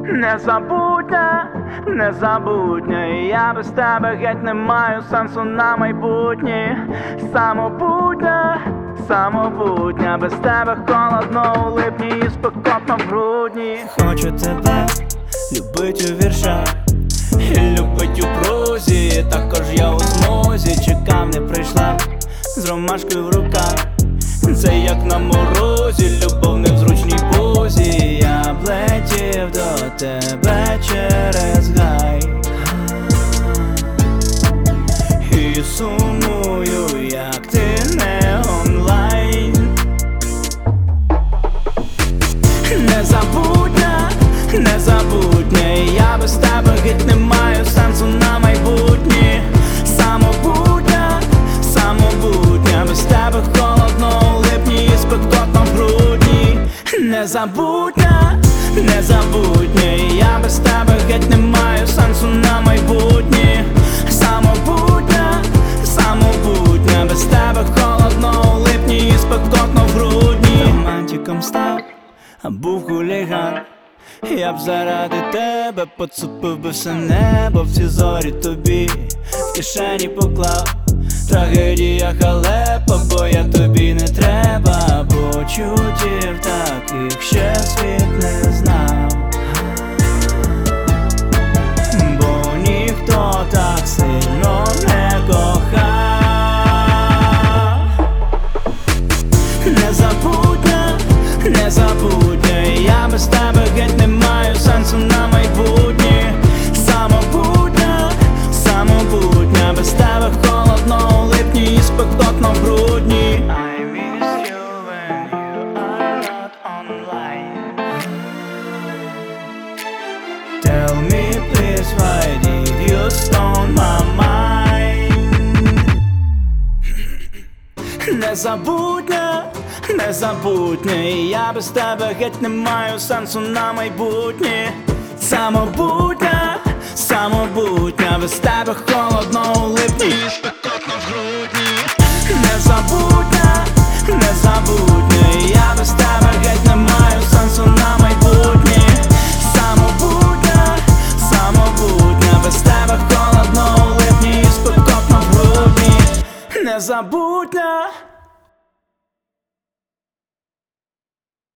Незабутня, незабутня, і я без тебе геть не маю сенсу на майбутнє. Самобутня, самобутня, без тебе холодно у липні і спекотно в грудні. Хочу тебе любить у віршах і любить у прозі. Також я у змозі, чекав, не прийшла з ромашкою в руках. Це як на морозі, любов не в зручній позі. Я б летів до тебе через гай і сумую, як ти не онлайн. Незабутня, незабутня, і я без тебе геть не маю сенсу на майбутнє. Самобутня, самобутня, без тебе холодно у липні і спекотно в грудні. Незабутня, незабутня, і я без тебе геть не маю сенсу на майбутнє. Самобутня, самобутня, без тебе холодно у липні і спекотно в грудні. Романтиком став, а був хуліган. Я б заради тебе поцупив би все небо, в ці зорі тобі в кишені поклав. Трагедія халепа, бо я тобі не треба. Почуттів таких ще світ не знав, бо ніхто так сильно не кохав. Незабутня, незабутня, і я без тебе геть не маю сенсу на майбутнє. Самобутня, самобутня, без тебе холодно у липні і спекотно в грудні. I miss you when you are not online. Tell me please, why did you stone my mind? Незабутня, незабутня, і я без тебе геть не маю сенсу на майбутнє. Самобутня, самобутня, без тебе холодно у липні і спекотно в грудні. Незабутня, незабутня, і я без тебе геть не маю сенсу на майбутнє. Самобутня, самобутня, без тебе холодно у липні і спекотно в грудні. Незабутня.